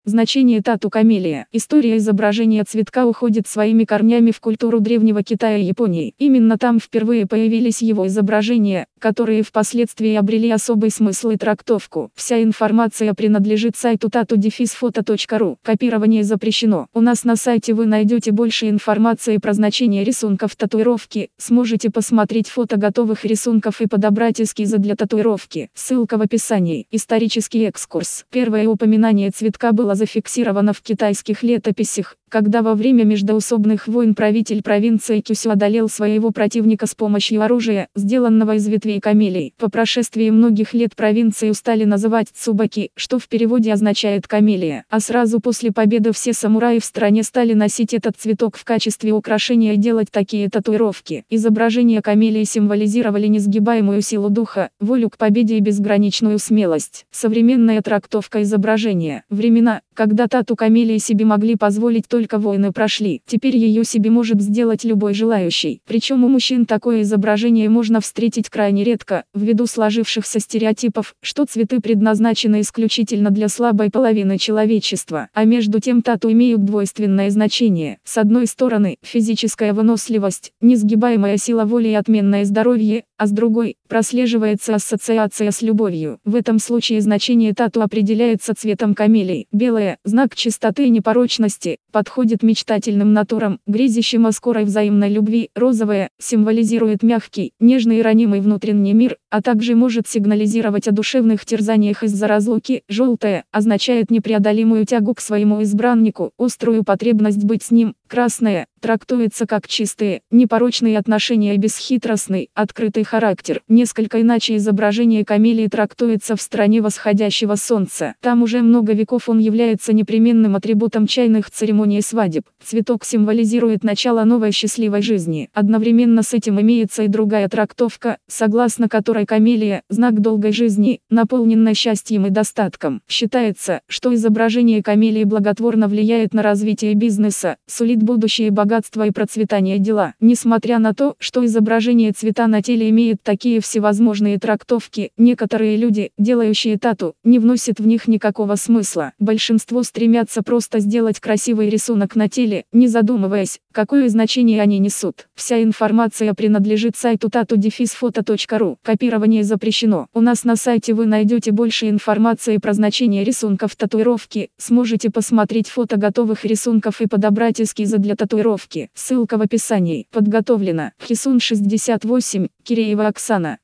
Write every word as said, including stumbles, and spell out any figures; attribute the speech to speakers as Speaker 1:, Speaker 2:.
Speaker 1: Значение тату камелия. История изображения цветка уходит своими корнями в культуру древнего Китая и Японии. Именно там впервые появились его изображения, которые впоследствии обрели особый смысл и трактовку. Вся информация принадлежит сайту тату дефис фото точка ру. Копирование запрещено. У нас на сайте вы найдете больше информации про значение рисунков татуировки, сможете посмотреть фото готовых рисунков и подобрать эскизы для татуировки. Ссылка в описании. Исторический экскурс. Первое упоминание цветка было зафиксировано в китайских летописях, когда во время междоусобных войн правитель провинции Кюсю одолел своего противника с помощью оружия, сделанного из ветвей камелий. По прошествии многих лет провинцию стали называть Цубаки, что в переводе означает камелия. А сразу после победы все самураи в стране стали носить этот цветок в качестве украшения и делать такие татуировки. Изображения камелии символизировали несгибаемую силу духа, волю к победе и безграничную смелость. Современная трактовка изображения. Времена, когда тату камелии себе могли позволить только воины, прошли. Теперь ее себе может сделать любой желающий. Причем у мужчин такое изображение можно встретить крайне редко, ввиду сложившихся стереотипов, что цветы предназначены исключительно для слабой половины человечества. А между тем тату имеют двойственное значение. С одной стороны, физическая выносливость, несгибаемая сила воли и отменное здоровье, а с другой, прослеживается ассоциация с любовью. В этом случае значение тату определяется цветом камелий. Белое – знак чистоты и непорочности, подходит мечтательным натурам, грезящим о скорой взаимной любви. Розовое – символизирует мягкий, нежный и ранимый внутренний мир, а также может сигнализировать о душевных терзаниях из-за разлуки. Желтое – означает непреодолимую тягу к своему избраннику, острую потребность быть с ним. Красное – трактуется как чистые, непорочные отношения и бесхитростный, открытый характер. Несколько иначе изображение камелии трактуется в стране восходящего солнца. Там уже много веков он является непременным атрибутом чайных церемоний свадеб. Цветок символизирует начало новой счастливой жизни. Одновременно с этим имеется и другая трактовка, согласно которой камелия – знак долгой жизни, наполненной счастьем и достатком. Считается, что изображение камелии благотворно влияет на развитие бизнеса, сулит будущее богатство и процветание дела. Несмотря на то, что изображение цвета на теле имеет такие всевозможные трактовки, некоторые люди, делающие тату, не вносят в них никакого смысла. Большинство стремятся просто сделать красивый рисунок на теле, не задумываясь, какое значение они несут. Вся информация принадлежит сайту тату дефис фото точка ру. Копирование запрещено. У нас на сайте вы найдете больше информации про значение рисунков татуировки, сможете посмотреть фото готовых рисунков и подобрать эскизы для татуировки. Ссылка в описании. Подготовлено. Хисун шестьдесят восемь, Киреева Оксана.